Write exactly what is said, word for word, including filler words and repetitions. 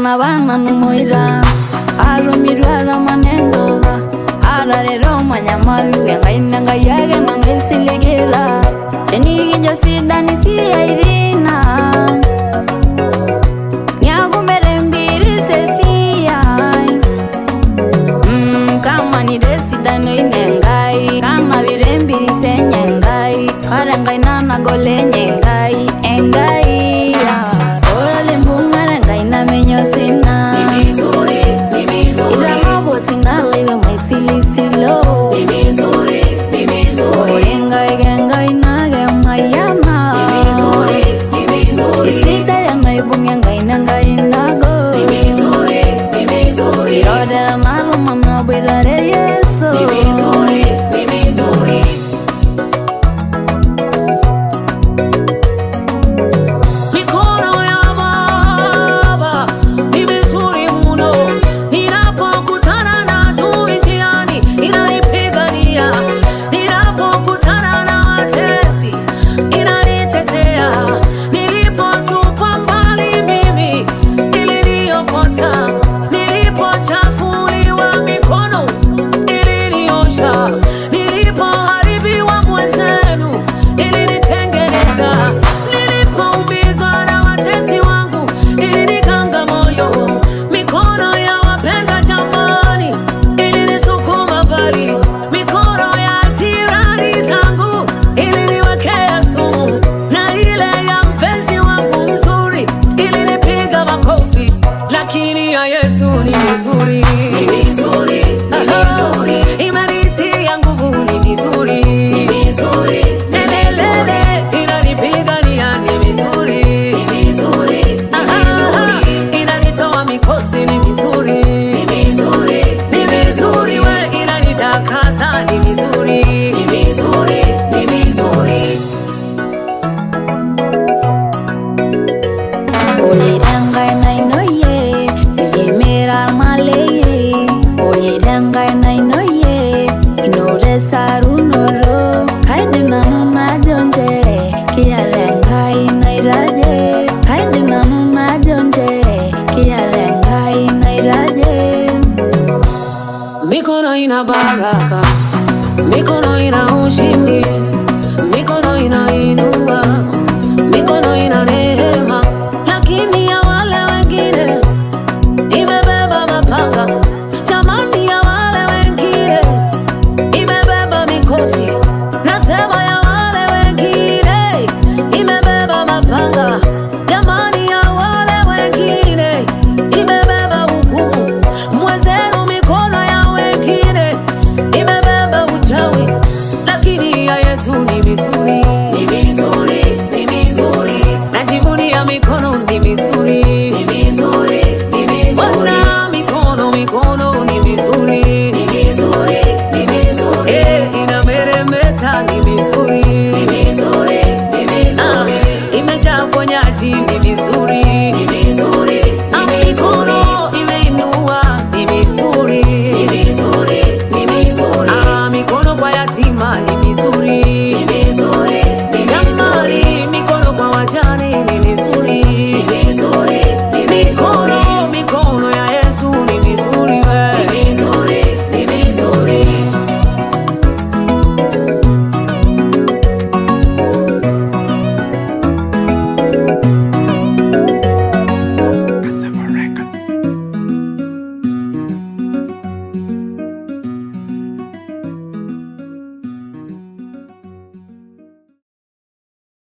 na bana numoira arumirwa manendo ararero manyamalu engaina ngayage nangesilegera eni josida ni si airina nyago merembiri sesia mm kama ni resida no inengai kama virembiri senyengai arangai nana gole nyengai engai ora lembunga rangai na menyo sina nimizuri nimizuri ila mabo sina lewe maisili silo nimizuri nimizuri engai engai na gemayama nimizuri nimizuri isida ya naibunga ngai na ngai nago nimizuri nimizuri ora malu mama berare yeso nimizuri nimizuri nilipoharibiwa mwenzenu ilinitengeneza, nilipoumizwa na watesi wangu ilinikanga moyo, mikono ya wapenda jamani ilinisukuma mbali, mikono ya jirani zangu iliniwekea sumu, na ile ya mpenzi wangu mzuri ilinipiga makofi, lakini ya Yesu ni mzuri, ni mzuri, ni mzuri. Imariti ya nguvu ni mizuri, ni mizuri. Lelelele inanipigania ni mizuri, ni mizuri, ni mizuri. Inanitoa mikosi ni mizuri, ni mizuri, ni mizuri. We inanitakasa ni mizuri, ni mizuri, ni mizuri. Olidanga na inoye rimera maleye olidanga na inoye inore sarunoro kaidina na jonjere kiyalenga inairaje kaidina na jonjere kiyalenga inairaje mikono ina baraka mikono ina ushindi